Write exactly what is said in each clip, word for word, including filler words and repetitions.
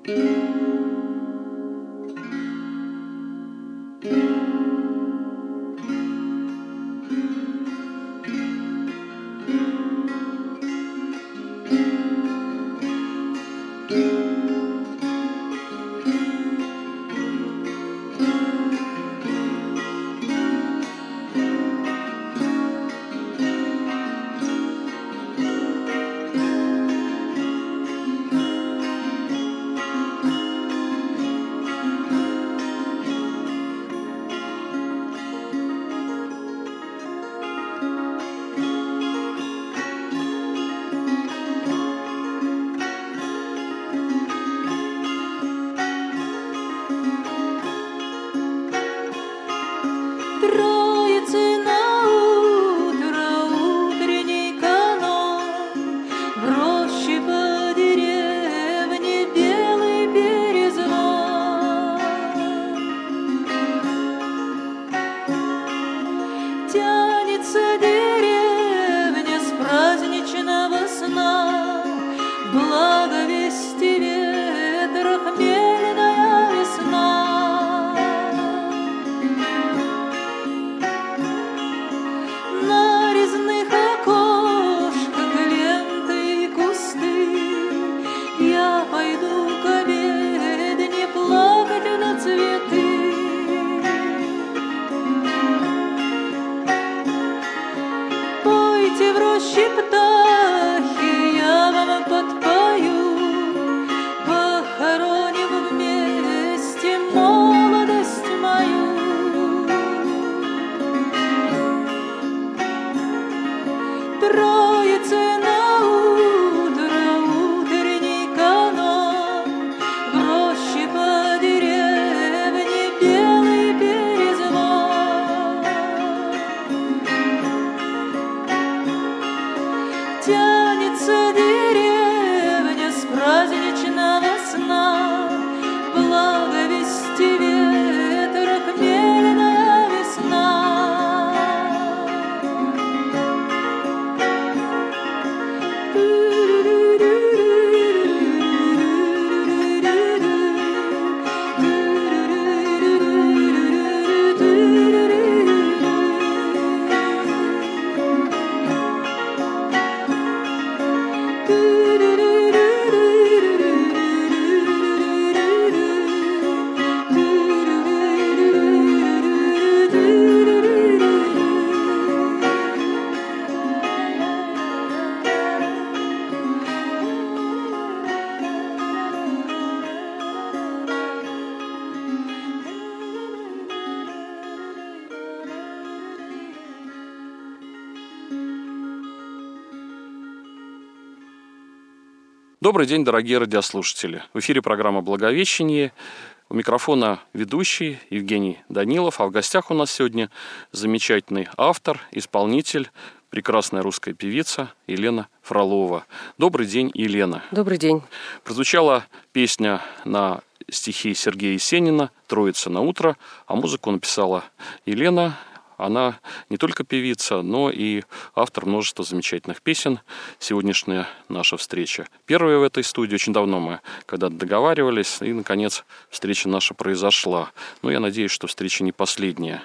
Добрый день, дорогие радиослушатели. В эфире программа «Благовещение». У микрофона ведущий Евгений Данилов, а в гостях у нас сегодня замечательный автор, исполнитель, прекрасная русская певица Елена Фролова. Добрый день, Елена. Добрый день. Прозвучала песня на стихи Сергея Есенина «Троица на утро», а музыку написала Елена. Она не только певица, но и автор множества замечательных песен. Сегодняшняя наша встреча первая в этой студии. Очень давно мы когда-то договаривались, и, наконец, встреча наша произошла. Но я надеюсь, что встреча не последняя.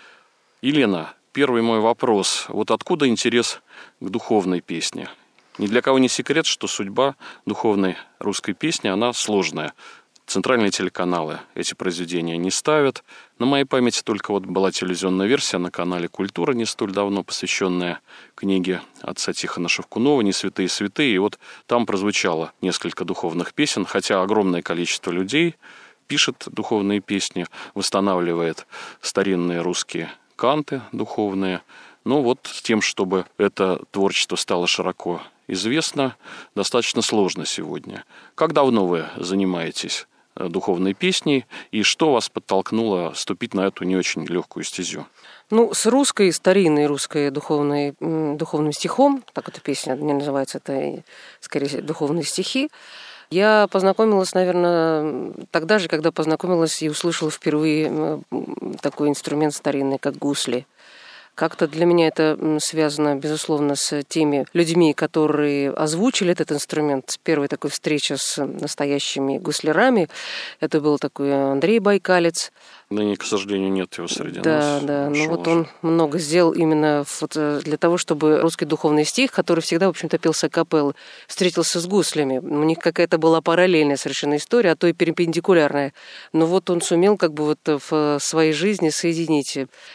Елена, первый мой вопрос. Вот откуда интерес к духовной песне? Ни для кого не секрет, что судьба духовной русской песни, она сложная. Центральные телеканалы эти произведения не ставят. На моей памяти только вот была телевизионная версия на канале «Культура» не столь давно, посвященная книге отца Тихона Шевкунова «Не святые святые». И вот там прозвучало несколько духовных песен, хотя огромное количество людей пишет духовные песни, восстанавливает старинные русские канты духовные. Но вот с тем, чтобы это творчество стало широко известно, достаточно сложно сегодня. Как давно вы занимаетесь духовной песней, и что вас подтолкнуло ступить на эту не очень легкую стезю? Ну, с русской, старинной русской духовной, духовным стихом, так эта песня не называется, это скорее духовные стихи, я познакомилась, наверное, тогда же, когда познакомилась и услышала впервые такой инструмент старинный, как гусли. Как-то для меня это связано, безусловно, с теми людьми, которые озвучили этот инструмент. С первой такой встречи с настоящими гуслярами. Это был такой Андрей Байкалец. Ныне, к сожалению, нет его среди да, нас. Да, да. Ну вот уже. Он много сделал именно вот для того, чтобы русский духовный стих, который всегда, в общем-то, пелся акапеллы, встретился с гуслями. У них какая-то была параллельная совершенно история, а то и перпендикулярная. Но вот он сумел как бы вот в своей жизни соединить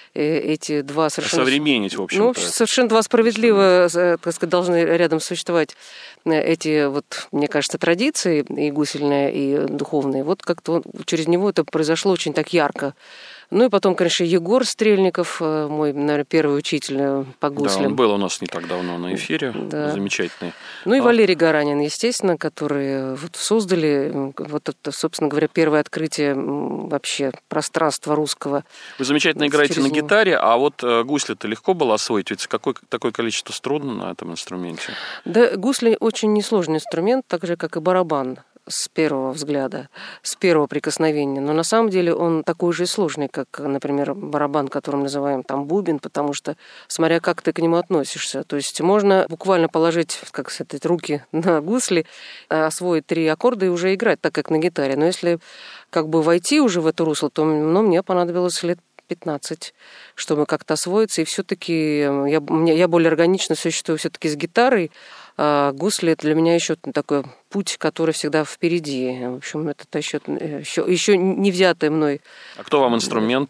эти два совершенно... Современнить, в общем-то. Ну, совершенно два справедливо, так сказать, должны рядом существовать эти, вот, мне кажется, традиции, и гусельные, и духовные. Вот как-то через него это произошло очень так ярко. Ну и потом, конечно, Егор Стрельников, мой, наверное, первый учитель по гуслям. Да, он был у нас не так давно на эфире, да. Замечательный. Ну и а... Валерий Гаранин, естественно, который вот создали, вот это, собственно говоря, первое открытие вообще пространства русского. Вы замечательно играете на гитаре, а вот гусли-то легко было освоить, ведь какое такое количество струн на этом инструменте? Да, гусли очень несложный инструмент, так же, как и барабан. С первого взгляда, с первого прикосновения. Но на самом деле он такой же сложный, как, например, барабан, который мы называем там бубен, потому что, смотря как ты к нему относишься. То есть можно буквально положить, как сказать, руки на гусли, освоить три аккорда и уже играть, так как на гитаре. Но если как бы войти уже в это русло, то ну, мне понадобилось лет пятнадцать, чтобы как-то освоиться. И все-таки я, я более органично существую все-таки с гитарой, а гусли это для меня еще такой путь, который всегда впереди. В общем, это еще, еще, еще не взятый мной. А кто вам инструмент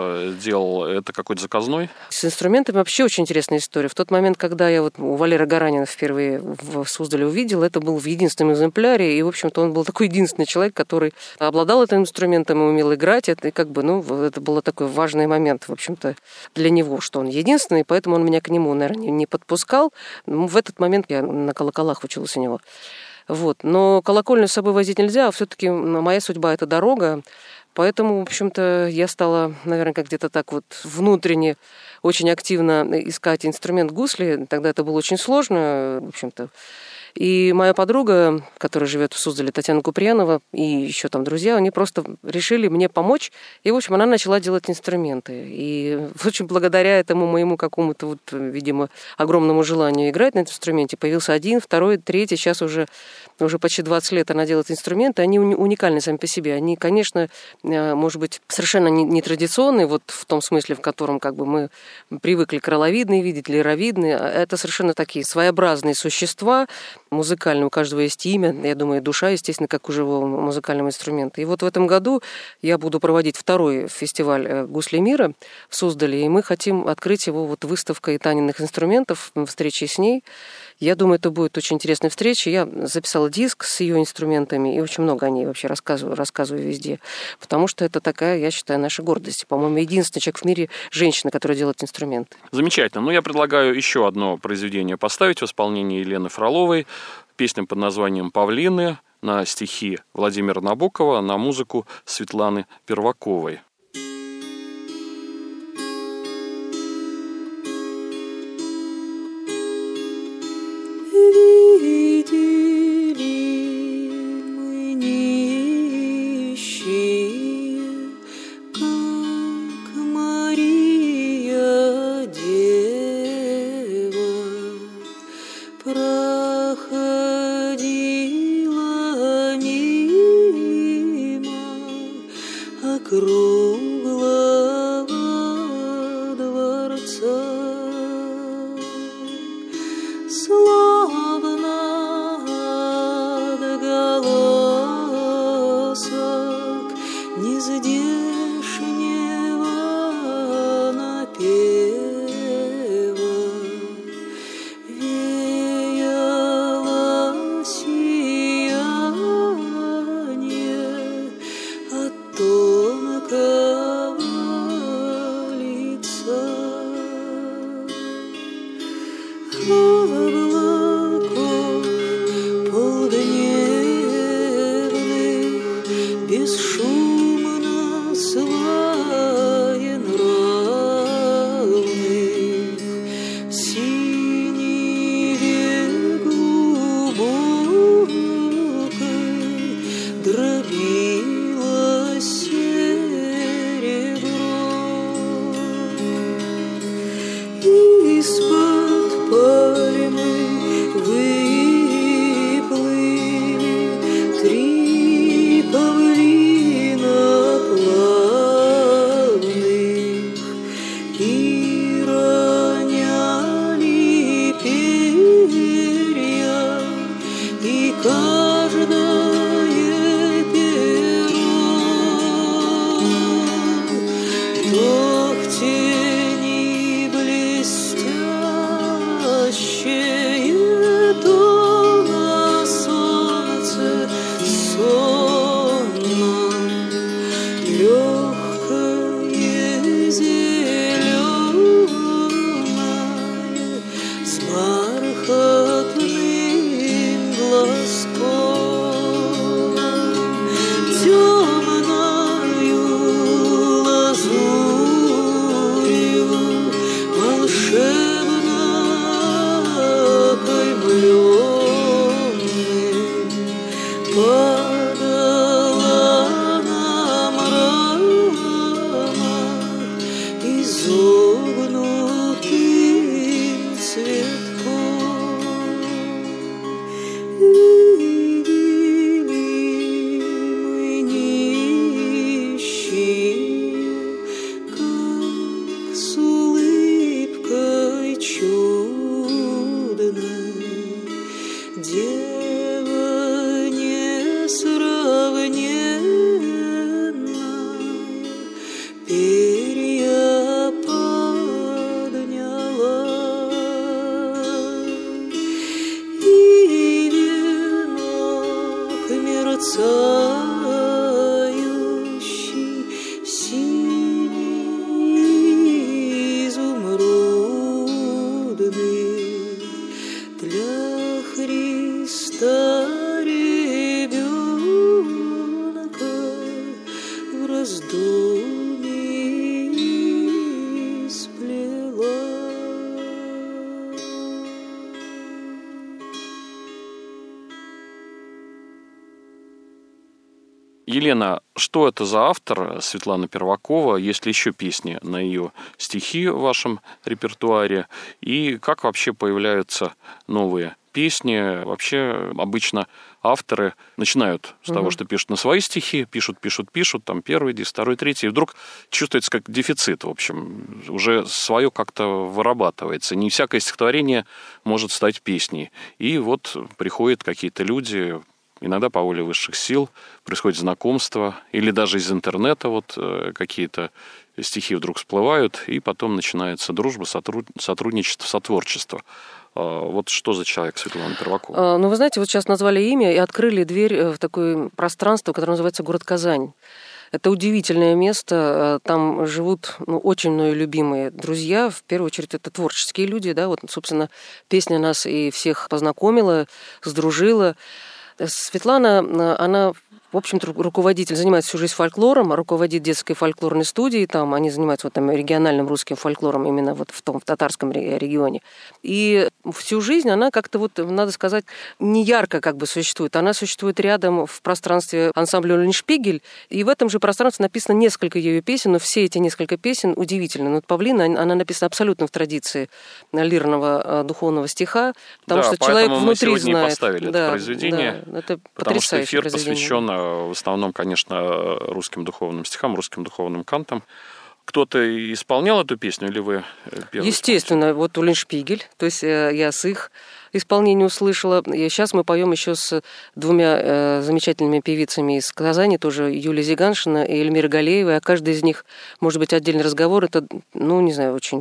делал? Это какой-то заказной? С инструментами вообще очень интересная история. В тот момент, когда я вот у Валеры Гаранина впервые в Суздале увидела, это был в единственном экземпляре, и, в общем-то, он был такой единственный человек, который обладал этим инструментом и умел играть. Это, и как бы, ну, это был такой важный момент, в общем-то, для него, что он единственный, поэтому он меня к нему, наверное, не подпускал. В этот момент я на колоколах училась у него. Вот. Но колокольню с собой возить нельзя, а все-таки моя судьба – это дорога. Поэтому, в общем-то, я стала, наверное, как где-то так вот внутренне очень активно искать инструмент гусли. Тогда это было очень сложно, в общем-то. И моя подруга, которая живет в Суздале, Татьяна Куприянова, и еще там друзья, они просто решили мне помочь. И, в общем, она начала делать инструменты. И, в общем, благодаря этому моему какому-то, вот, видимо, огромному желанию играть на этом инструменте, появился один, второй, третий. Сейчас уже, уже почти двадцать лет она делает инструменты. Они уникальны сами по себе. Они, конечно, может быть, совершенно не традиционные, вот в том смысле, в котором как бы мы привыкли крыловидные видеть, лировидные. Это совершенно такие своеобразные существа, музыкальные, у каждого есть имя, я думаю, душа, естественно, как у живого музыкального инструмента. И вот в этом году я буду проводить второй фестиваль «Гусли мира» в Суздале, и мы хотим открыть его вот выставкой Таниных инструментов, встречи с ней. Я думаю, это будет очень интересная встреча. Я записала диск с ее инструментами, и очень много о ней вообще рассказываю, рассказываю везде, потому что это такая, я считаю, наша гордость. По-моему, единственный человек в мире, женщина, которая делает инструменты. Замечательно. Ну, я предлагаю еще одно произведение поставить в исполнении Елены Фроловой. Песня под названием «Павлины» на стихи Владимира Набокова, на музыку Светланы Перваковой. бархатным глазком, темною лазурью волшебно окаймленным падала на мрамор изогнутым цветком. Видели мы нищие, как с улыбкой чудной дева несравненная перья подняла, и венок мерцающий синий изумрудный для Христа ребенка в раздумье сплела. Елена, что это за автор Светлана Первакова? Есть ли еще песни на ее стихи в вашем репертуаре? И как вообще появляются новые песни? Вообще обычно авторы начинают с угу. того, что пишут на свои стихи, пишут, пишут, пишут, там первый диск, второй, третий, и вдруг чувствуется как дефицит, в общем, уже свое как-то вырабатывается. Не всякое стихотворение может стать песней. И вот приходят какие-то люди, иногда по воле высших сил, происходит знакомство, или даже из интернета вот э, какие-то стихи вдруг всплывают, и потом начинается дружба, сотруд... сотрудничество, сотворчество. Э, вот что за человек Светлана Первакова? Ну, вы знаете, вот сейчас назвали имя и открыли дверь в такое пространство, которое называется город Казань. Это удивительное место, там живут ну, очень мною любимые друзья, в первую очередь это творческие люди, да, вот, собственно, песня нас и всех познакомила, сдружила. Светлана, она, в общем-то, руководитель, занимается всю жизнь фольклором, руководит детской фольклорной студией, там они занимаются вот, там, региональным русским фольклором именно вот в том в татарском регионе. И всю жизнь она как-то, вот, надо сказать, не ярко как бы существует. Она существует рядом в пространстве ансамбля «Леншпигель», и в этом же пространстве написано несколько ее песен, но все эти несколько песен удивительны. Но вот «Павлина», она написана абсолютно в традиции лирного духовного стиха, потому да, что человек внутри мы сегодня знает. И поставили да, это произведение. Да, это потому что эфир посвящен в основном, конечно, русским духовным стихам, русским духовным кантам. Кто-то исполнял эту песню, или вы первый? Естественно, вот «Леншпигель», то есть я с их исполнения услышала. И сейчас мы поем еще с двумя э, замечательными певицами из Казани, тоже Юлия Зиганшина и Эльмира Галеева. А каждый из них, может быть, отдельный разговор. Это, ну, не знаю, очень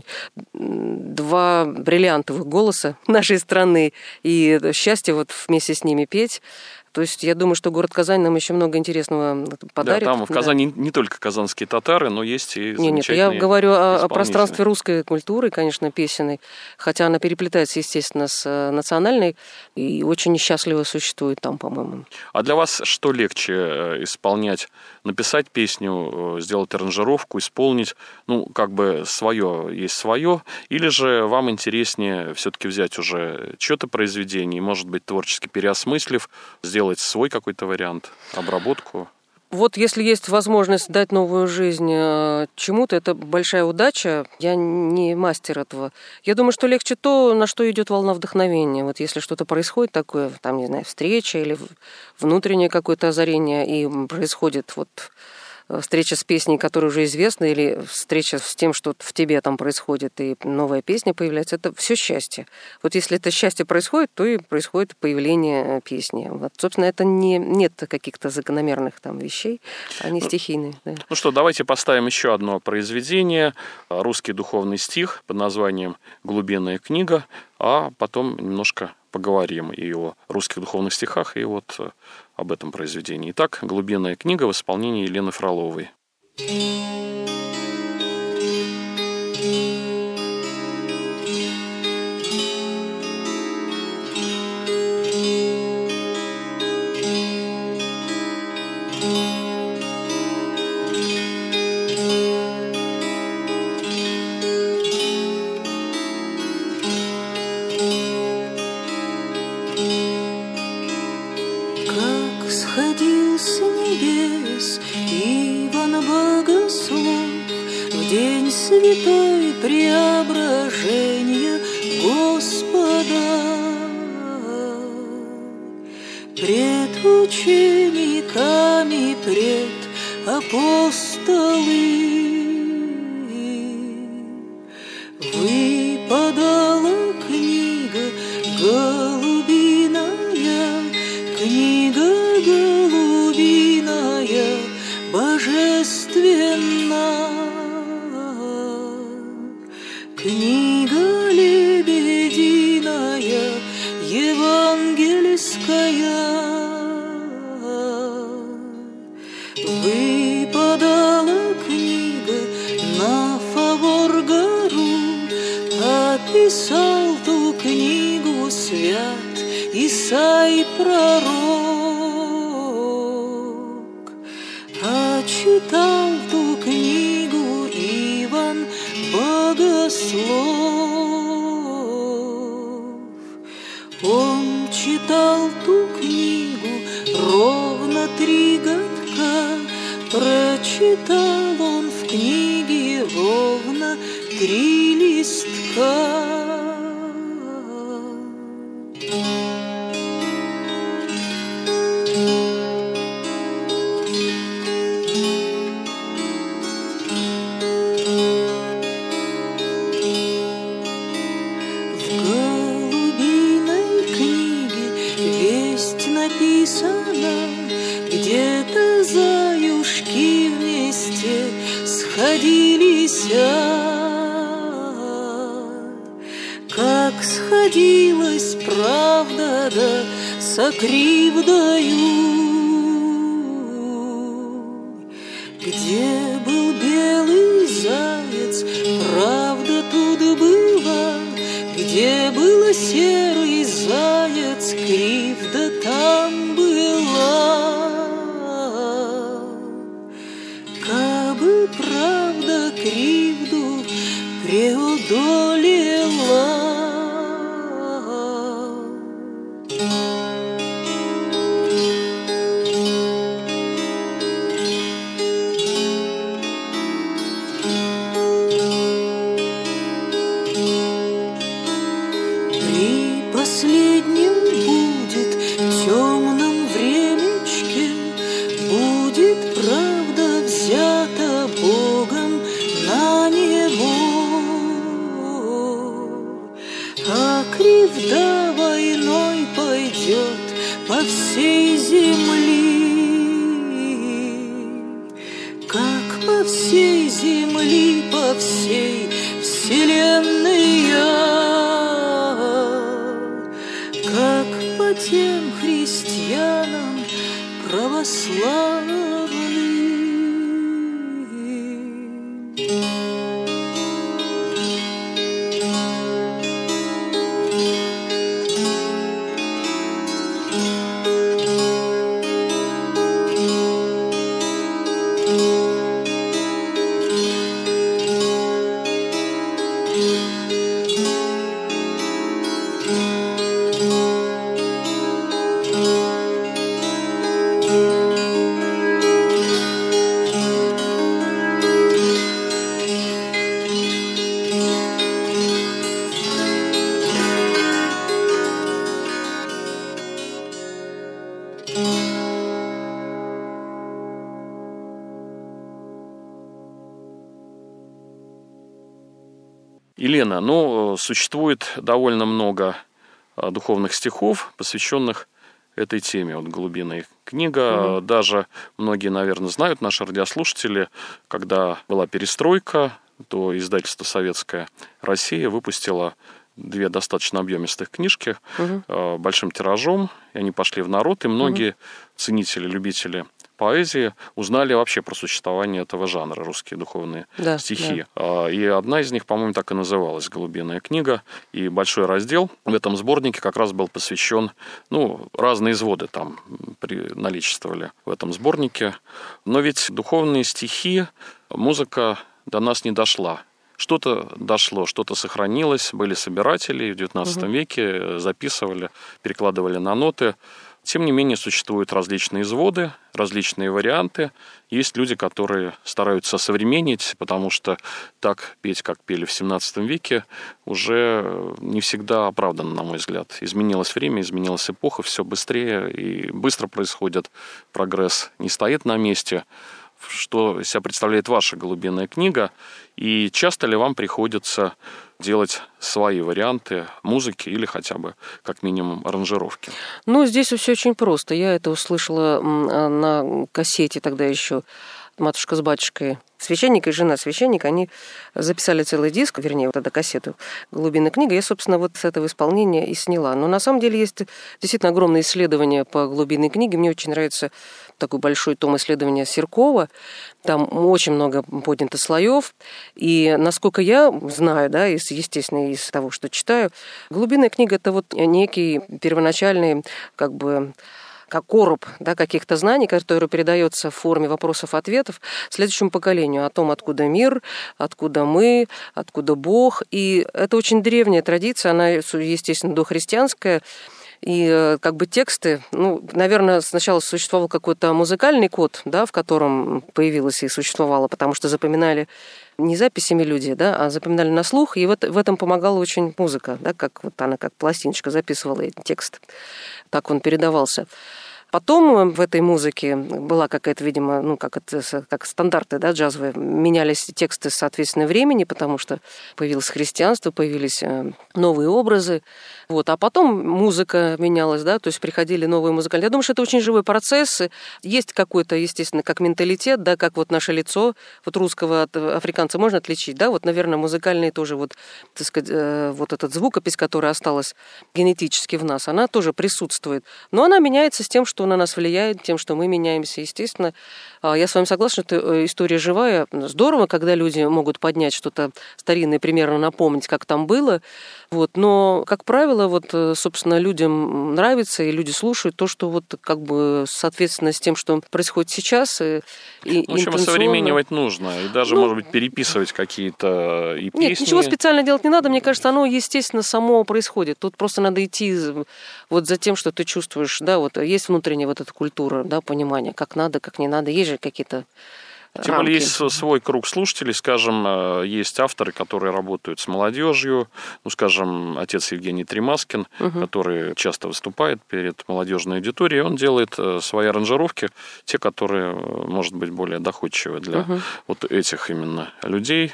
два бриллиантовых голоса нашей страны. И счастье вот вместе с ними петь. То есть я думаю, что город Казань нам еще много интересного подарит. Да, там в Казани да. не только казанские татары, но есть и замечательные Нет, нет, я говорю о, о пространстве русской культуры, конечно, песенной, хотя она переплетается, естественно, с национальной и очень счастливо существует там, по-моему. А для вас что легче исполнять? Написать песню, сделать аранжировку, исполнить, ну, как бы свое есть свое, или же вам интереснее все-таки взять уже чье-то произведение, может быть, творчески переосмыслив, сделать свой какой-то вариант, обработку? Вот если есть возможность дать новую жизнь чему-то, это большая удача. Я не мастер этого. Я думаю, что легче то, на что идет волна вдохновения. Вот если что-то происходит такое, там, не знаю, встреча или внутреннее какое-то озарение, и происходит вот встреча с песней, которая уже известна, или встреча с тем, что в тебе там происходит, и новая песня появляется, это все счастье. Вот если это счастье происходит, то и происходит появление песни. Вот, собственно, это не, нет каких-то закономерных там вещей, они ну, стихийные. Да. Ну что, давайте поставим еще одно произведение, русский духовный стих под названием «Глубинная книга», а потом немножко поговорим и о русских духовных стихах, и вот об этом произведении. Итак, «Глубинная книга» в исполнении Елены Фроловой. сходил с небес Иван Богослов в день святой преображения Господа. Пред учениками, пред апостолы выпадала книга голубиная, книга голубиная, божественна. Книга лебединая, евангельская. Выпадала книга на Фавор гору, описал ту книгу свят Исай пророк, а читал ту книгу Иван Богослов. Он читал ту книгу ровно три годка, прочитал он в книге ровно три листка. В голубиной книге весть написана, где-то заюшки вместе сходились, как сходилась правда да со кривдою. Где был белый заяц, правда тут была, где был серый заяц, кривда там была. Кабы правда кривду преодолела. При последнем будет темном времечке, будет правда взята Богом на небо, а кривда войной пойдет по всей земли, как по всей земли, по всей вселенной, как по тем христианам православным. Елена, ну, существует довольно много духовных стихов, посвященных этой теме. Вот «Голубиная книга». Угу. Даже многие, наверное, знают, наши радиослушатели, когда была перестройка, то издательство «Советская Россия» выпустило две достаточно объемистых книжки угу. большим тиражом, и они пошли в народ, и многие угу. ценители, любители поэзии узнали вообще про существование этого жанра, русские духовные да, стихи. Да. И одна из них, по-моему, так и называлась «Голубиная книга». И большой раздел в этом сборнике как раз был посвящен, ну, разные изводы там наличествовали в этом сборнике. Но ведь духовные стихи, музыка до нас не дошла. Что-то дошло, что-то сохранилось, были собиратели в девятнадцатом угу. веке, записывали, перекладывали на ноты. Тем не менее, существуют различные изводы, различные варианты. Есть люди, которые стараются осовременить, потому что так петь, как пели в семнадцатом веке, уже не всегда оправдано, на мой взгляд. Изменилось время, изменилась эпоха, все быстрее и быстро происходит. Прогресс не стоит на месте. Что из себя представляет ваша «Голубиная книга», и часто ли вам приходится делать свои варианты музыки или хотя бы, как минимум, аранжировки? Ну, здесь все очень просто. Я это услышала на кассете тогда еще «Матушка с батюшкой». Священник и жена священника, они записали целый диск, вернее, вот эту кассету «Голубиная книга». Я, собственно, вот с этого исполнения и сняла. Но на самом деле есть действительно огромные исследования по «Голубиной книге». Мне очень нравится такой большой том исследования Серкова. Там очень много поднято слоев. И, насколько я знаю, да, из, естественно, из того, что читаю, «Голубиная книга» — это вот некий первоначальный, как бы, как короб, да, каких-то знаний, который передается в форме вопросов-ответов следующему поколению о том, откуда мир, откуда мы, откуда Бог. И это очень древняя традиция, она, естественно, дохристианская. И как бы тексты, ну, наверное, сначала существовал какой-то музыкальный код, да, в котором появилось и существовало, потому что запоминали не записями люди, да, а запоминали на слух, и вот в этом помогала очень музыка, да, как вот она как пластиночка записывала этот текст, так он передавался. Потом в этой музыке была какая-то, видимо, ну, как, это, как стандарты, да, джазовые, менялись тексты соответственно времени, потому что появилось христианство, появились новые образы. Вот. А потом музыка менялась, да, то есть приходили новые музыканты. Я думаю, что это очень живой процесс. Есть какой-то, естественно, как менталитет, да, как вот наше лицо вот русского от африканца можно отличить, да, вот, наверное, музыкальные тоже вот, так сказать, вот этот звукопись, которая осталась генетически в нас, она тоже присутствует. Но она меняется с тем, что на нас влияет, тем, что мы меняемся. Естественно, я с вами согласна, что это история живая. Здорово, когда люди могут поднять что-то старинное, примерно напомнить, как там было. Вот. Но, как правило, вот, собственно, людям нравится, и люди слушают то, что вот как бы соответственно с тем, что происходит сейчас. И, и в общем, осовременивать нужно, и даже, ну, может быть, переписывать какие-то и песни. Нет, ничего специально делать не надо, мне кажется, оно, естественно, само происходит. Тут просто надо идти вот за тем, что ты чувствуешь, да, вот есть внутренняя вот эта культура, да, понимание, как надо, как не надо, есть же какие-то Тем более есть свой круг слушателей, скажем, есть авторы, которые работают с молодежью, ну, скажем, отец Евгений Тремаскин, угу. который часто выступает перед молодежной аудиторией, он делает свои аранжировки, те, которые, может быть, более доходчивы для угу. вот этих именно людей.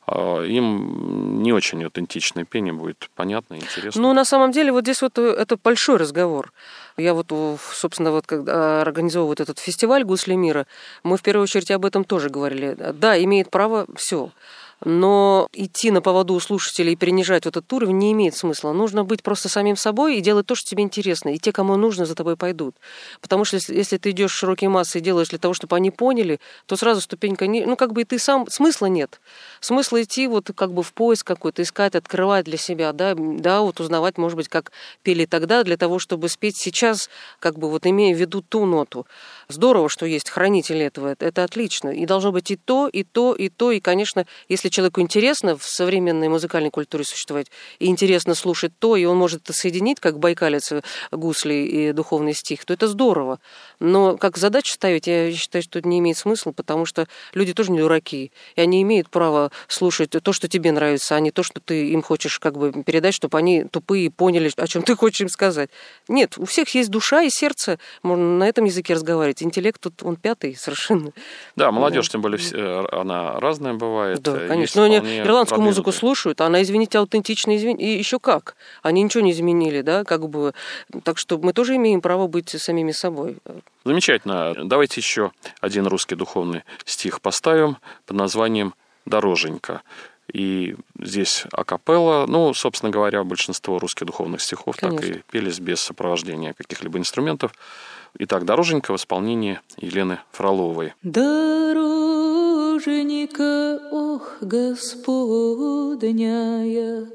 Им не очень аутентичное пение будет понятно и интересно. Ну, на самом деле, вот здесь вот это большой разговор. Я вот, собственно, вот когда организовываю вот этот фестиваль «Гусли мира», мы в первую очередь об этом тоже говорили. Да, имеет право все. Но идти на поводу у слушателей и принижать вот этот уровень не имеет смысла. Нужно быть просто самим собой и делать то, что тебе интересно. И те, кому нужно, за тобой пойдут. Потому что если, если ты идешь в широкие массы и делаешь для того, чтобы они поняли, то сразу ступенька... Не... Ну, как бы и ты сам... Смысла нет. Смысла идти вот как бы в поиск какой-то, искать, открывать для себя, да, да, вот узнавать, может быть, как пели тогда, для того, чтобы спеть сейчас, как бы вот имея в виду ту ноту. Здорово, что есть хранители этого. Это отлично. И должно быть и то, и то, и то. И, конечно, если человеку интересно в современной музыкальной культуре существовать, и интересно слушать то, и он может это соединить, как байкалец, гусли и духовный стих, то это здорово. Но как задачу ставить, я считаю, что это не имеет смысла, потому что люди тоже не дураки, и они имеют право слушать то, что тебе нравится, а не то, что ты им хочешь как бы передать, чтобы они тупые поняли, о чем ты хочешь им сказать. Нет, у всех есть душа и сердце, можно на этом языке разговаривать. Интеллект тут, он пятый совершенно. Да, молодежь, тем более, она разная бывает. Да, конечно. Но они ирландскую музыку слушают, а она, извините, аутентична, извините, и еще как. Они ничего не изменили, да, как бы. Так что мы тоже имеем право быть самими собой. Замечательно. Давайте еще один русский духовный стих поставим под названием «Дороженька». И здесь акапелла, ну, собственно говоря, большинство русских духовных стихов Конечно. Так и пелись без сопровождения каких-либо инструментов. Итак, «Дороженька» в исполнении Елены Фроловой. Дороженька, ох, Господняя,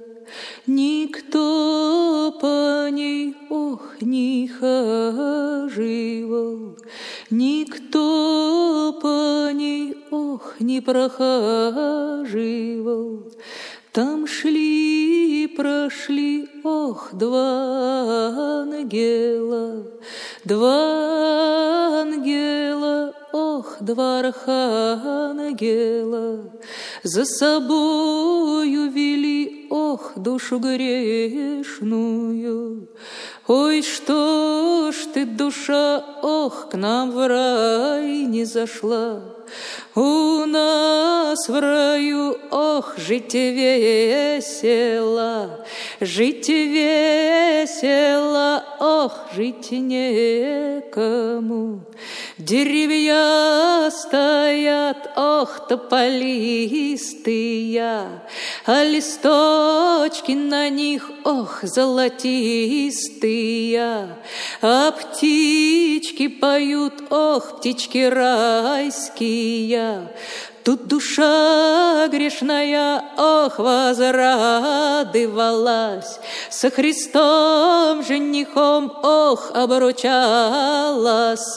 никто по ней, ох, не хаживал, никто по ней, ох, не прохаживал. Там шли, прошли, ох, два ангела, Два ангела, ох, два архангела за собою вели, ох, душу грешную. Ой, что ж ты, душа, ох, к нам в рай не зашла. У нас в раю, ох, жить весело, жить весело, ох, жить некому. Деревья стоят, ох, тополистые, а листочки на них, ох, золотистые, а птички поют, ох, птички райские. Тут душа грешная, ох, возрадовалась, со Христом женихом, ох, обручалась,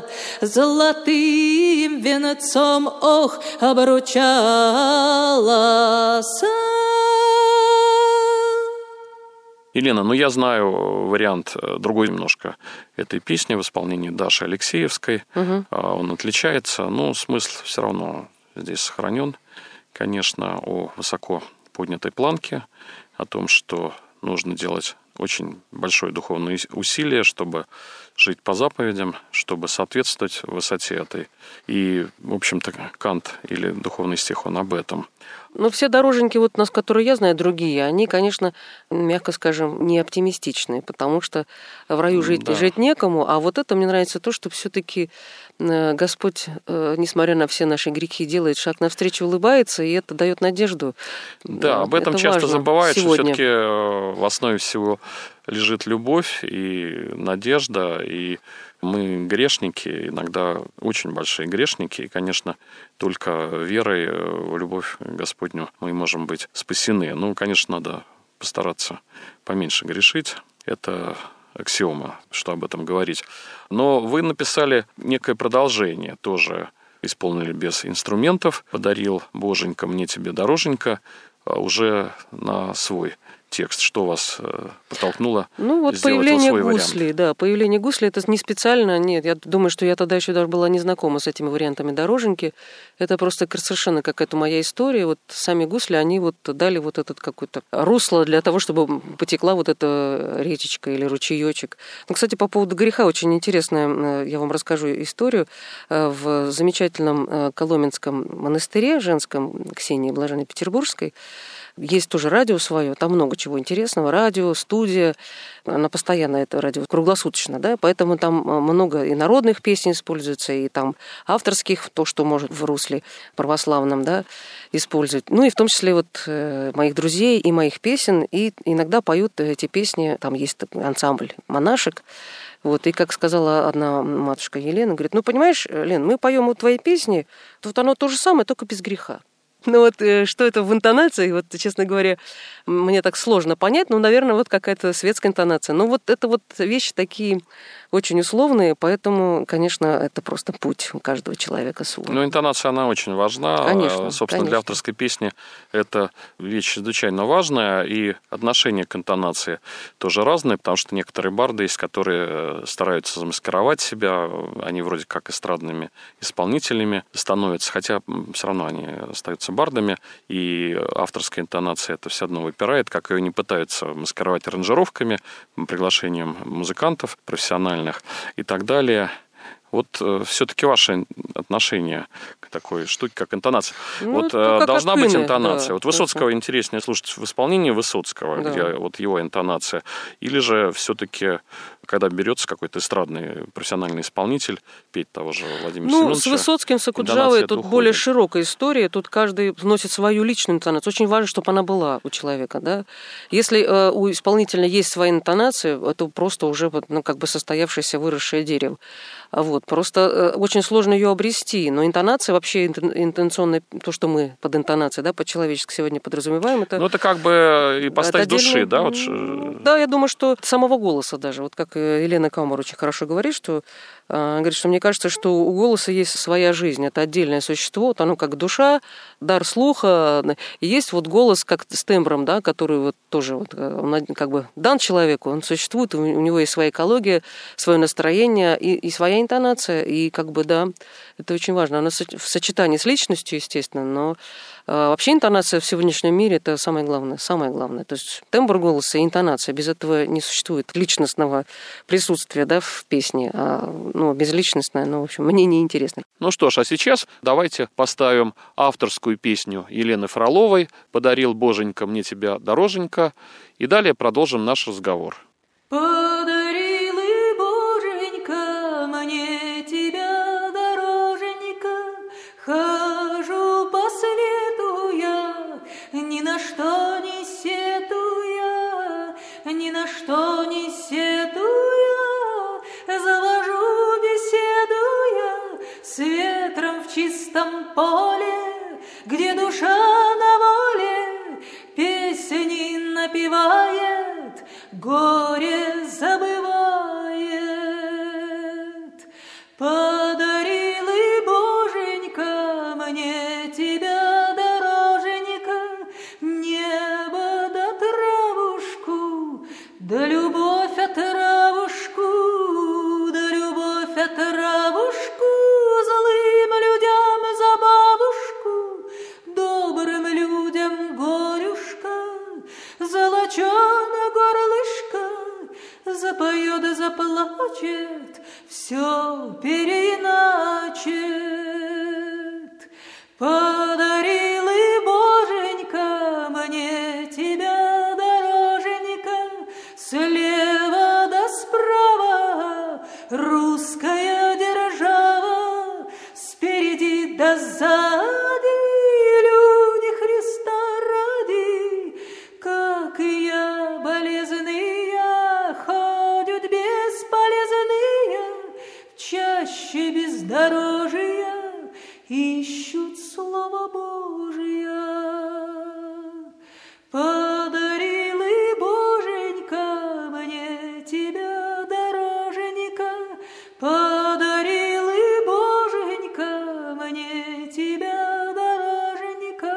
золотым венцом, ох, обручалась. Елена, ну я знаю вариант другой немножко этой песни в исполнении Даши Алексеевской. Угу. Он отличается, но смысл все равно здесь сохранен, конечно, о высоко поднятой планке, о том, что нужно делать очень большое духовное усилие, чтобы жить по заповедям, чтобы соответствовать высоте этой. И, в общем-то, Кант или духовный стих, он об этом. Ну, все дороженьки, вот нас, которые я знаю, другие, они, конечно, мягко скажем, не оптимистичные, потому что в раю жить, да. жить некому, а вот это мне нравится то, что все-таки Господь, несмотря на все наши грехи, делает шаг навстречу, улыбается, и это дает надежду. Да, об этом это часто забывают, что все-таки в основе всего лежит любовь и надежда, и мы грешники, иногда очень большие грешники, и, конечно, только верой в любовь Господню мы можем быть спасены. Ну, конечно, надо постараться поменьше грешить, это аксиома, что об этом говорить. Но вы написали некое продолжение, тоже исполнили без инструментов, «Подарил Боженька мне тебе дороженька», уже на свой текст. Что вас подтолкнуло ну, вот сделать появление свой гусли, вариант? Да, появление гусли, это не специально, нет, я думаю, что я тогда еще даже была не знакома с этими вариантами дороженьки. Это просто совершенно какая-то моя история. Вот сами гусли, они вот дали вот этот какой-то русло для того, чтобы потекла вот эта речечка или ручеечек. Ну, кстати, по поводу греха очень интересная, я вам расскажу историю. В замечательном Коломенском монастыре женском Ксении Блаженной Петербургской есть тоже радио свое, там много чего интересного. Радио, студия, она постоянно, это радио круглосуточно, да, поэтому там много и народных песен используется, и там авторских, то, что может в русле православном, да, использовать. Ну и в том числе вот моих друзей и моих песен, и иногда поют эти песни, там есть ансамбль монашек. Вот, и как сказала одна матушка Елена, говорит, ну, понимаешь, Лен, мы поем вот твои песни, вот оно то же самое, только без греха. Ну вот что это в интонации, вот, честно говоря, мне так сложно понять, ну, наверное, вот какая-то светская интонация. Но вот это вот вещи такие очень условные, поэтому, конечно, это просто путь у каждого человека свой. Ну, интонация, она очень важна. Конечно, Собственно, конечно. для авторской песни это вещь чрезвычайно важная, и отношение к интонации тоже разное, потому что некоторые барды есть, которые стараются замаскировать себя, они вроде как эстрадными исполнителями становятся, хотя все равно они остаются бардами, и авторская интонация это все одно выпирает, как ее не пытаются маскировать аранжировками, приглашением музыкантов профессиональных и так далее. Вот э, все-таки ваше отношение к такой штуке, как интонация. Ну, вот э, должна быть акины, интонация. да, вот Высоцкого точно. Интереснее слушать в исполнении Высоцкого, Да. где вот его интонация, или же все-таки, когда берется какой-то эстрадный профессиональный исполнитель петь того же Владимира Ну, Семеновича. с Высоцким, с Акуджавой тут уходит. более широкая история. Тут каждый вносит свою личную интонацию. Очень важно, чтобы она была у человека. Да? Если э, у исполнителя есть своя интонация, это просто уже ну, как бы состоявшееся выросшее дерево. Вот. Вот, просто очень сложно ее обрести. Но интонация вообще, интонационная, то, что мы под интонацией, да, по-человечески сегодня подразумеваем, это... Ну, это как бы ипостась души, да? Вот... Да, я думаю, что самого голоса даже. Вот как Елена Камбур очень хорошо говорит, что, говорит, что мне кажется, что у голоса есть своя жизнь. Это отдельное существо, вот оно как душа, дар слуха. И есть вот голос как с тембром, да, который вот тоже вот, он как бы дан человеку, он существует, у него есть своя экология, свое настроение и, и своя интонация. И как бы, да, это очень важно. Она в сочетании с личностью, естественно, но а, вообще интонация в сегодняшнем мире – это самое главное. Самое главное. То есть тембр голоса и интонация. Без этого не существует личностного присутствия, да, в песне. А, ну, безличностное, ну, в общем, мне неинтересно. Ну что ж, а сейчас давайте поставим авторскую песню Елены Фроловой «Подарил Боженька мне тебя, дороженька», и далее продолжим наш разговор. Подарил и Боженька мне тебя, дороженька, хожу по свету я, ни на что не сетуя, ни на что не сетуя, завожу беседу я с ветром в чистом поле, где душа на воле песни напевает, горе забывает. Подарил и Боженька мне тебя, дороженька, небо да травушку, да любовь от травушку, да любовь от травушку, злым людям забавушку, добрым людям горюшка, золоченое горлышко, запоет и заплачет, все переиначит. Подарил и Боженька мне тебя, дороженька, слева да справа русская держава, спереди да сзади люди Христа ради, как я болезные, ходят бесполезные, чаще бездорожья ищут Слово Божие. Подарил и Боженька мне тебя, дороженька, подарил и Боженька мне тебя, дороженька.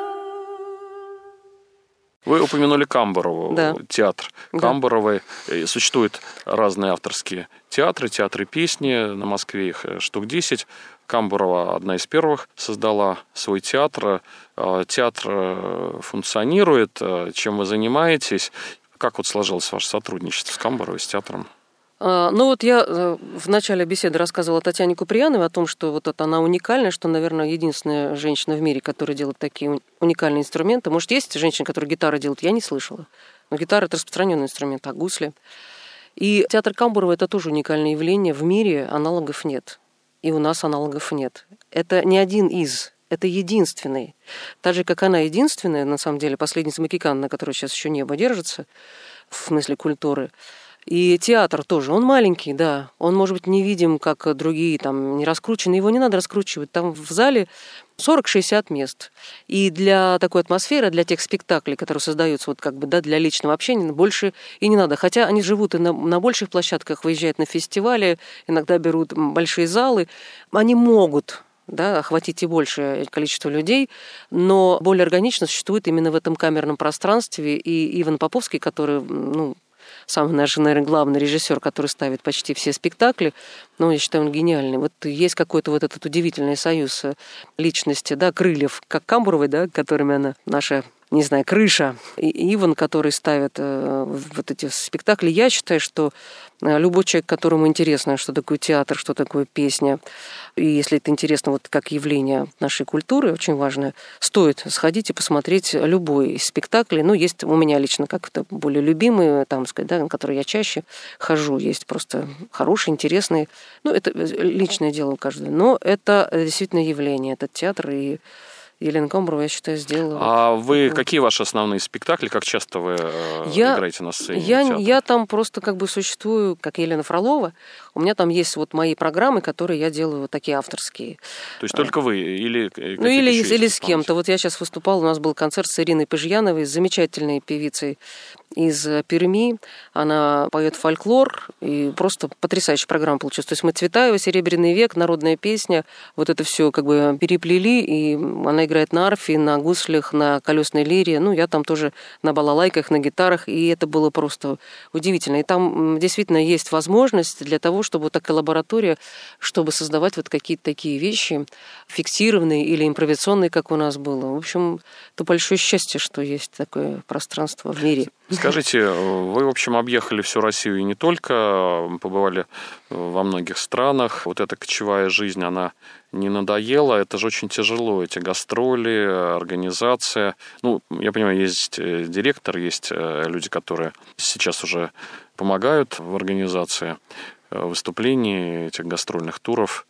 Вы упомянули Камбурову, да. театр да. Камбуровой. Существуют разные авторские театры, театры песни. На Москве их штук десять. Камбурова одна из первых создала свой театр. Театр функционирует. Чем вы занимаетесь? Как вот сложилось ваше сотрудничество с Камбуровой, с театром? Ну вот я в начале беседы рассказывала Татьяне Куприяновой о том, что вот это она уникальная, что, наверное, единственная женщина в мире, которая делает такие уникальные инструменты. Может, есть женщины, которые гитары делают, я не слышала. Но гитара – это распространенный инструмент, а гусли. И театр Камбуровой – это тоже уникальное явление. В мире аналогов нет. И у нас аналогов нет. Это не один из, это единственный. Так же, как она единственная, на самом деле, последний из Могикан, на которой сейчас еще небо держится, в смысле культуры. И театр тоже, он маленький, да, он, может быть, не видим, как другие, там, не раскрученные, его не надо раскручивать. Там в зале сорок-шестьдесят мест. И для такой атмосферы, для тех спектаклей, которые создаются вот как бы, да, для личного общения, больше и не надо. Хотя они живут и на, на больших площадках, выезжают на фестивали, иногда берут большие залы. Они могут, да, охватить и большее количество людей, но более органично существует именно в этом камерном пространстве. И Иван Поповский, который, ну, самый наш, наверное, главный режиссер, который ставит почти все спектакли, ну, я считаю, он гениальный. Вот есть какой-то вот этот удивительный союз личности, да, крыльев, как Камбуровой, да, которыми она наша, не знаю, крыша. И Иван, который ставит э, вот эти спектакли. Я считаю, что любой человек, которому интересно, что такое театр, что такое песня, и если это интересно вот как явление нашей культуры, очень важно, стоит сходить и посмотреть любой из спектаклей. Ну, есть у меня лично как-то более любимые, там, сказать, да, на которые я чаще хожу. Есть просто хорошие, интересные. Ну, это личное дело у каждого. Но это действительно явление, этот театр. И Елена Комарова, я считаю, сделала. А вы, какие ваши основные спектакли? Как часто вы я, играете на сцене? Я, я там просто как бы существую, как Елена Фролова. У меня там есть вот мои программы, которые я делаю вот такие авторские. То есть только вы? Или ну, или, или с кем-то. Вот я сейчас выступала, у нас был концерт с Ириной Пыжьяновой, с замечательной певицей из Перми. Она поет фольклор, и просто потрясающая программа получилась. То есть мы Цветаева, Серебряный век, народная песня, вот это все как бы переплели, и она играет на арфе, на гуслях, на колесной лире. Ну, я там тоже на балалайках, на гитарах, и это было просто удивительно. И там действительно есть возможность для того, чтобы вот такая лаборатория, чтобы создавать вот какие-то такие вещи, фиксированные или импровизационные, как у нас было. В общем, это большое счастье, что есть такое пространство в мире. Скажите, вы, в общем, объехали всю Россию и не только, побывали во многих странах. Вот эта кочевая жизнь, она не надоела? Это же очень тяжело, эти гастроли, организация. Ну, я понимаю, есть директор, есть люди, которые сейчас уже помогают в организации выступлений, этих гастрольных туров.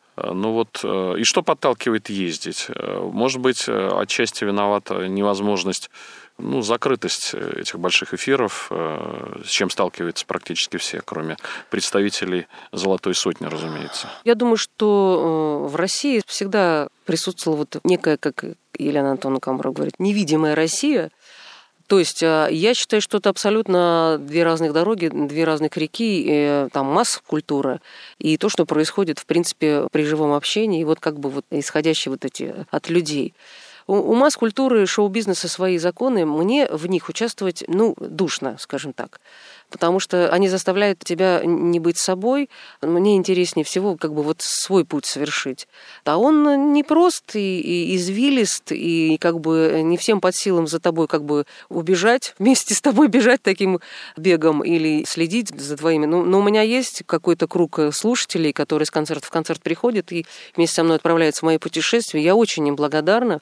Ну вот, и что подталкивает ездить? Может быть, отчасти виновата невозможность, ну, закрытость этих больших эфиров, с чем сталкиваются практически все, кроме представителей «Золотой сотни», разумеется. Я думаю, что в России всегда присутствовала вот некая, как Елена Антоновна Комарова говорит, невидимая Россия. То есть я считаю, что это абсолютно две разных дороги, две разных реки, там масс-культура и то, что происходит, в принципе, при живом общении, и вот как бы вот исходящие вот эти от людей. У масс-культуры, шоу-бизнеса свои законы, мне в них участвовать, ну, душно, скажем так. Потому что они заставляют тебя не быть собой. Мне интереснее всего как бы вот свой путь совершить. А он непрост и, и извилист, и как бы не всем под силам за тобой как бы убежать, вместе с тобой бежать таким бегом или следить за твоими. Но, но у меня есть какой-то круг слушателей, которые с концерта в концерт приходят и вместе со мной отправляются в мои путешествия. Я очень им благодарна.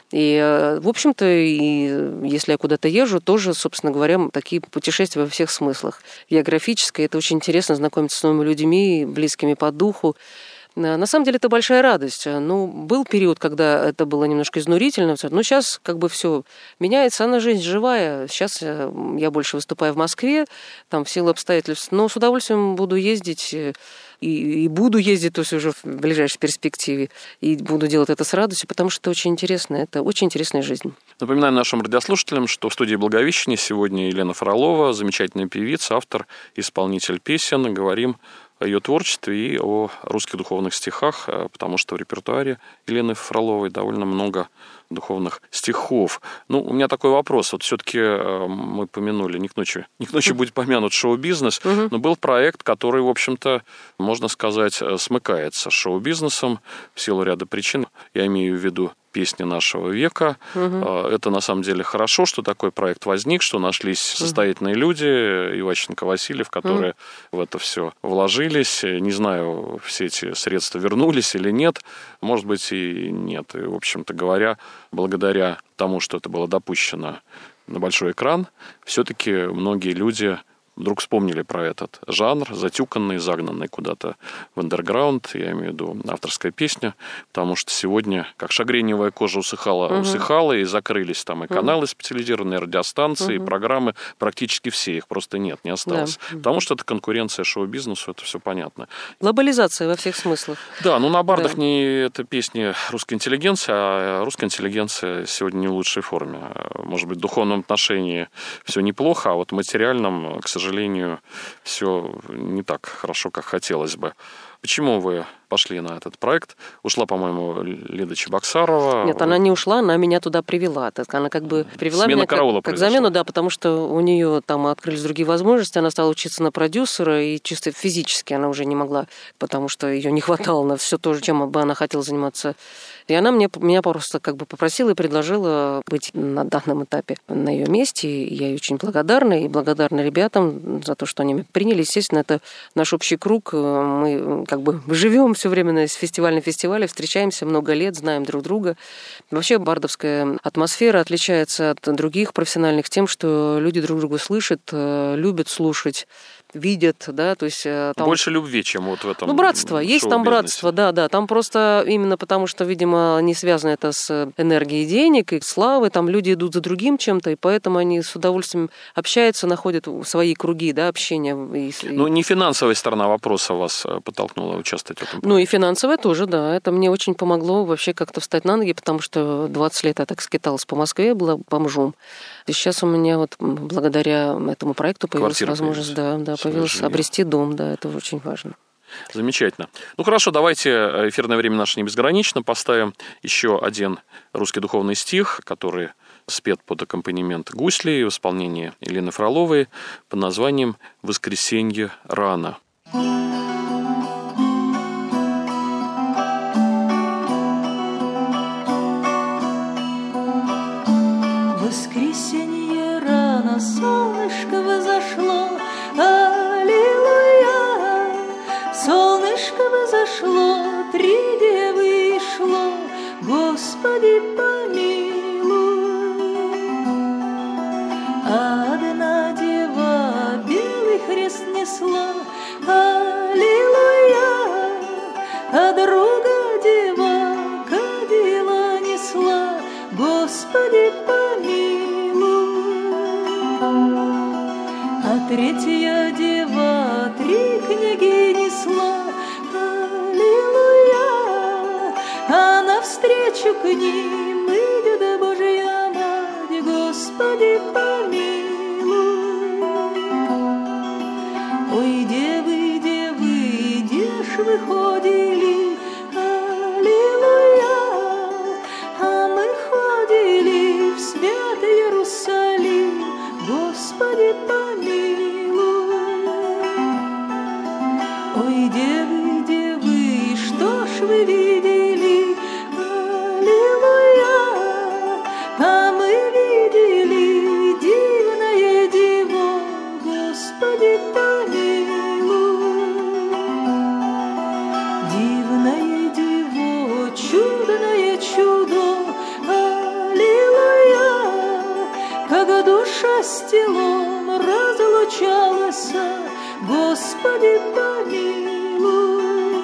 И, в общем-то, и если я куда-то езжу, тоже, собственно говоря, такие путешествия во всех смыслах. Географическое, это очень интересно знакомиться с новыми людьми, близкими по духу. На самом деле это большая радость. Ну, был период, когда это было немножко изнурительно, но сейчас как бы все меняется, она жизнь живая. Сейчас я больше выступаю в Москве, там в силу обстоятельств, но с удовольствием буду ездить и, и буду ездить, то есть уже в ближайшей перспективе, и буду делать это с радостью, потому что это очень интересно, это очень интересная жизнь. Напоминаю нашим радиослушателям, что в студии Благовещения сегодня Елена Фролова, замечательная певица, автор, исполнитель песен. Говорим о ее творчестве и о русских духовных стихах, потому что в репертуаре Елены Фроловой довольно много духовных стихов. Ну, у меня такой вопрос. Вот все-таки мы помянули, не к ночи, не к ночи будет помянут шоу-бизнес, uh-huh. но был проект, который, в общем-то, можно сказать, смыкается с шоу-бизнесом в силу ряда причин. Я имею в виду песни нашего века. Угу. Это на самом деле хорошо, что такой проект возник, что нашлись состоятельные люди, Иващенко, Васильев, которые угу. в это все вложились. Не знаю, все эти средства вернулись или нет. Может быть, и нет. И, в общем-то говоря, благодаря тому, что это было допущено на большой экран, все-таки многие люди вдруг вспомнили про этот жанр, затюканный, загнанный куда-то в андерграунд, я имею в виду авторская песня, потому что сегодня, как шагреневая кожа усыхала, uh-huh. усыхала, и закрылись там и каналы uh-huh. специализированные, радиостанции, uh-huh. программы, практически все, их просто нет, не осталось. Да. Потому что это конкуренция шоу-бизнесу, это все понятно. Глобализация во всех смыслах. Да, ну на бардах да. не это песни русской интеллигенции, а русская интеллигенция сегодня не в лучшей форме. Может быть, в духовном отношении все неплохо, а вот в материальном, к сожалению, К сожалению, все не так хорошо, как хотелось бы. Почему вы пошли на этот проект? Ушла, по-моему, Лида Чебоксарова. Нет, она не ушла, она меня туда привела. Она как бы привела Смена меня караула как, как замену, да, потому что у нее там открылись другие возможности. Она стала учиться на продюсера, и чисто физически она уже не могла, потому что ее не хватало на все то, чем бы она хотела заниматься. И она мне, меня просто как бы попросила и предложила быть на данном этапе на ее месте. И я ей очень благодарна, и благодарна ребятам за то, что они меня приняли. Естественно, это наш общий круг. Мы как бы живем все время с фестиваля на фестивале, встречаемся много лет, знаем друг друга. Вообще бардовская атмосфера отличается от других профессиональных тем, что люди друг друга слышат, любят слушать. видят, да, то есть... Там... Больше любви, чем вот в этом Ну, братство, есть там братство, да, да, там просто именно потому, что, видимо, не связано это с энергией денег и славы, там люди идут за другим чем-то, и поэтому они с удовольствием общаются, находят свои круги, да, общения. Ну, не финансовая сторона вопроса вас подтолкнула участвовать в этом проекте. Ну, и финансовая тоже, да, это мне очень помогло вообще как-то встать на ноги, потому что двадцать лет я так скиталась по Москве, была бомжом. И сейчас у меня вот благодаря этому проекту появилась Квартира возможность, появилась. да, да, появилась обрести дом, да, это очень важно. Замечательно. Ну хорошо, давайте, эфирное время наше не безгранично, поставим еще один русский духовный стих, который спет под аккомпанемент гуслей в исполнении Елены Фроловой под названием «Воскресенье рано». Воскресенье рано, солнышко взошло, аллилуйя. Солнышко взошло, три девы шло, Господи помилуй. Одна дева белый хрест несла, аллилуйя, а другая дева кадила несла, Господи помилуй. А третья дева три книги несла, аллилуйя, а навстречу к ним идет Божья Мать, Господи помилуй. Ой, девы, девы, где ж вы ходили, аллилуйя, а мы ходили в святый Иерусалим, Господи помилуй. Ой, девы, девы, что ж вы видели, аллилуйя, а мы видели дивное диво, Господи помилуй. Дивное диво, чудное чудо, аллилуйя, как душа с телом разлучалась, Господи помилуй.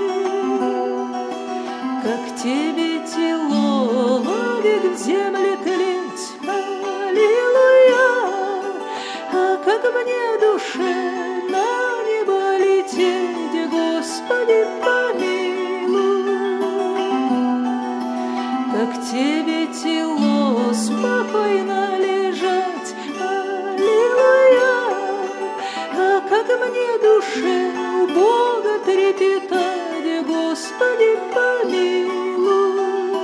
Как тебе тело ведь в земле тлеть, аллилуйя, а как мне душе на небо лететь, Господи помилуй. Как тебе тело спокойно лежать, аллилуйя, а как мне душе у Бога трепетать, Господи помилуй.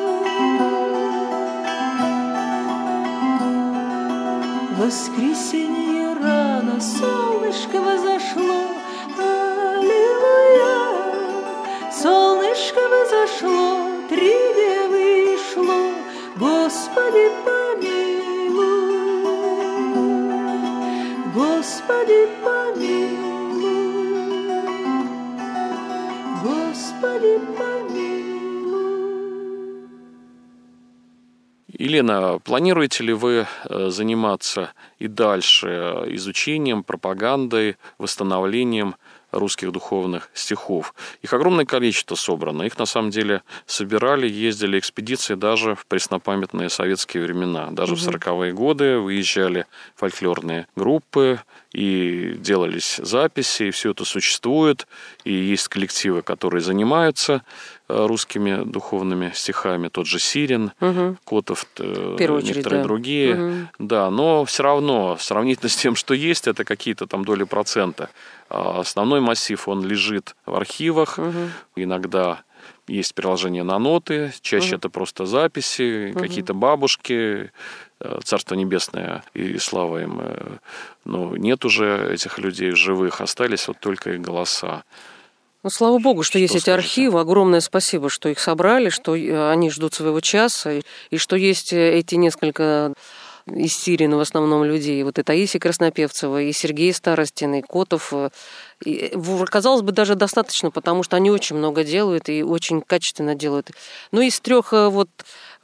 Воскресенье рано, солнышко взошло, аллилуйя, солнышко взошло, три девы шло, Господи помилуй. Господи помилуй, Господи помилуй. Елена, планируете ли вы заниматься и дальше изучением, пропагандой, восстановлением русских духовных стихов? Их огромное количество собрано. Их, на самом деле, собирали, ездили экспедиции даже в преснопамятные советские времена. Даже угу. в сороковые годы выезжали фольклорные группы, и делались записи, и все это существует. И есть коллективы, которые занимаются русскими духовными стихами. Тот же Сирин, угу. Котов, некоторые очередь, да. другие. Угу. Да, но все равно, сравнительно с тем, что есть, это какие-то там доли процента. Основной массив, он лежит в архивах. Угу. Иногда есть приложение на ноты, чаще угу. это просто записи, угу. какие-то бабушки, Царство Небесное и слава им. Но нет уже этих людей живых, остались вот только их голоса. Ну, слава богу, что, что есть скажете? Эти архивы. Огромное спасибо, что их собрали, что они ждут своего часа, и что есть эти несколько из Сирина в основном людей. Вот и Таисия Краснопевцева, и Сергей Старостин, и Котов. И, казалось бы, даже достаточно, потому что они очень много делают и очень качественно делают. Но из трех вот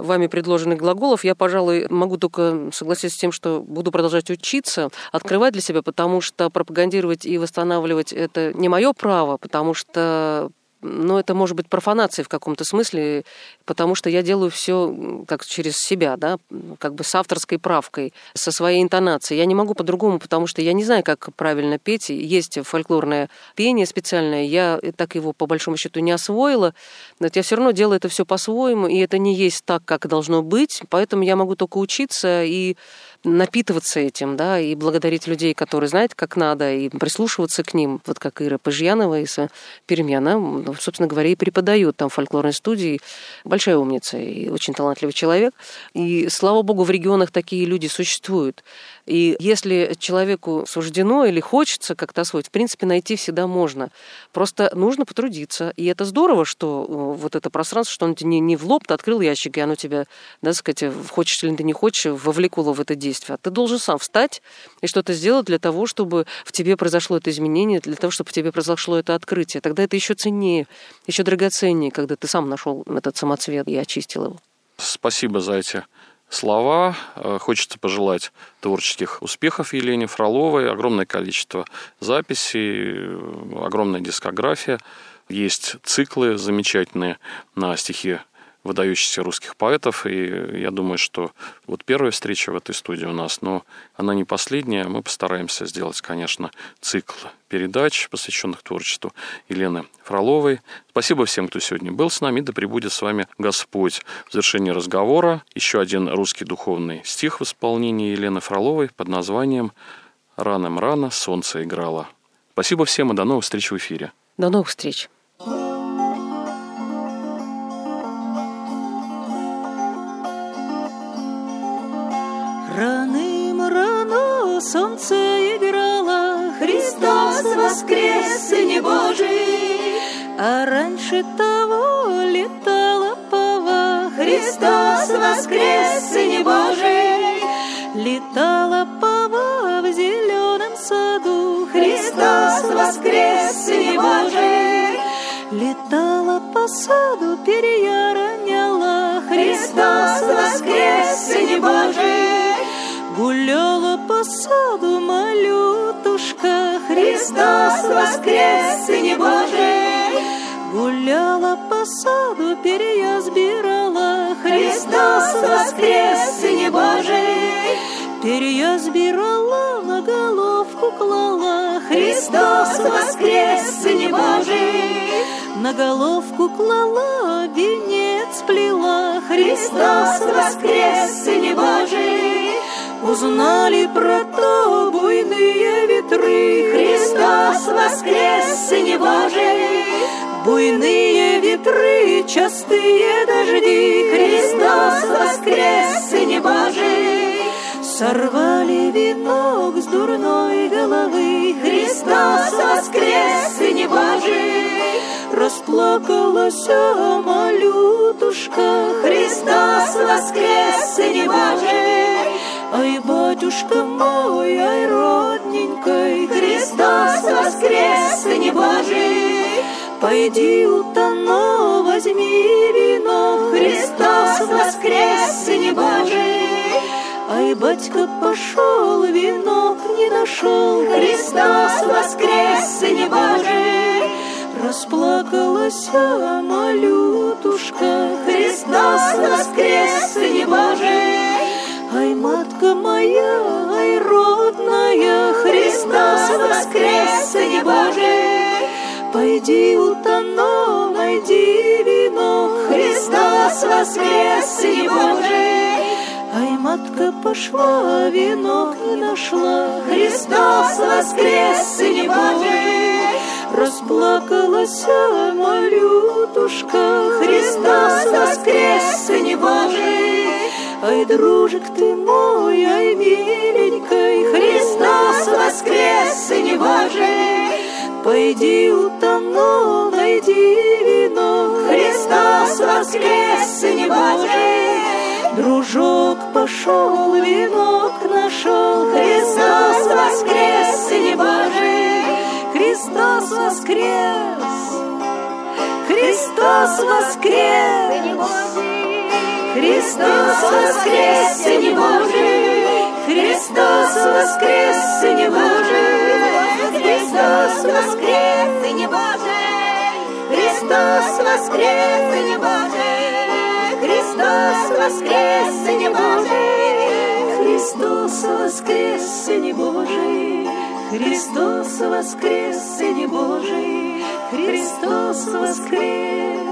вами предложенных глаголов, я, пожалуй, могу только согласиться с тем, что буду продолжать учиться, открывать для себя, потому что пропагандировать и восстанавливать — это не мое право, потому что но это может быть профанацией в каком-то смысле, потому что я делаю все как через себя, да, как бы с авторской правкой, со своей интонацией. Я не могу по-другому, потому что я не знаю, как правильно петь. Есть фольклорное пение специальное, я так его по большому счету не освоила, но я все равно делаю это все по-своему, и это не есть так, как должно быть, поэтому я могу только учиться и напитываться этим, да, и благодарить людей, которые знают, как надо, и прислушиваться к ним, вот как Ира Пыжьянова из Перми, она, собственно говоря, и преподает там в фольклорной студии. Большая умница и очень талантливый человек. И, слава богу, в регионах такие люди существуют. И если человеку суждено или хочется как-то освоить, в принципе, найти всегда можно. Просто нужно потрудиться. И это здорово, что вот это пространство, что оно тебе не, не в лоб, ты открыл ящик, и оно тебя, да, сказать, хочешь или ты не хочешь, вовлекло в это действие. А ты должен сам встать и что-то сделать для того, чтобы в тебе произошло это изменение, для того, чтобы в тебе произошло это открытие. Тогда это еще ценнее, еще драгоценнее, когда ты сам нашел этот самоцвет и очистил его. Спасибо за эти слова. Хочется пожелать творческих успехов Елене Фроловой. Огромное количество записей, огромная дискография. Есть циклы замечательные на стихи выдающихся русских поэтов. И я думаю, что вот первая встреча в этой студии у нас, но она не последняя. Мы постараемся сделать, конечно, цикл передач, посвященных творчеству Елены Фроловой. Спасибо всем, кто сегодня был с нами. Да пребудет с вами Господь. В завершении разговора еще один русский духовный стих в исполнении Елены Фроловой под названием «Раным-рано солнце играло». Спасибо всем и до новых встреч в эфире. До новых встреч. Раным-рано солнце играло, Христос воскрес, Сыне Божий. А раньше того летала пова, Христос воскрес, Сыне Божий. Летала пова в зеленом саду, Христос воскрес, Сыне Божий. Летала по саду, перья роняла, Христос воскрес, Сыне Божий. Гуляла по саду малютушка, Христос воскрес, Сыне Божий. Гуляла по саду, перья сбирала, Христос воскрес, Сыне Божий. Перья сбирала, на головку клала, Христос воскрес, Сыне Божий. На головку клала, венец плела, Христос воскрес, Сыне Божий. Узнали про то буйные ветры, Христос воскрес, Сыне Божий. Буйные ветры, частые дожди, Христос воскрес, Сыне Божий. Сорвали венок с дурной головы, Христос воскрес, Сыне Божий. Расплакалась малютушка, Христос воскрес, Сыне Божий. Ай, батюшка мой, ай, родненькой, Христос воскрес, Сыне Божий. Пойди утону, возьми вино, Христос воскрес, Сыне Божий. Ай, батька пошел, венок не нашел, Христос воскрес, Сыне Божий. Расплакалась малютушка, Христос воскрес, Сыне Божий. Ай, матка моя, ай, родная, Христос воскрес, Сыне Божий. Пойди утону, найди вино, Христос воскрес, Сыне Божий. Ай, матка пошла, венок не нашла, Христос воскрес, Сыне Божий. Расплакалась малютушка, Христос воскрес, Сыне Божий. Ай, дружик ты мой, ай, миленькой, Христос воскрес, Сыне Божий. Пойди утону, найди вино, Христос воскрес, Сыне Божий. Дружок пошел, венок нашел, Христос воскрес, Сыне Божий. Христос воскрес, Христос воскрес, Сыне Божий. Христос воскрес, Сыне Божий, Христос воскрес, Сыне Божий, Христос воскрес, Сыне Божий, Христос воскрес, Сыне Божий, Христос воскрес, Сыне Божий, Христос воскрес, Сыне Божий, Христос воскрес, Сыне Божий, Христос воскрес.